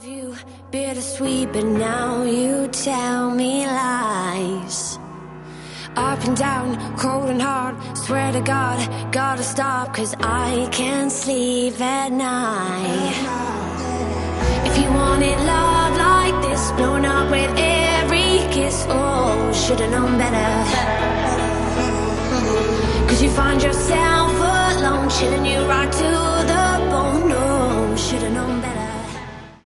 You bittersweet, but now you tell me lies. Up and down, cold and hard, swear to God, gotta stop, 'cause I can't sleep at night. If you wanted love like this, blown up with every kiss, oh, should've known better. 'Cause you find yourself alone, chilling you right to the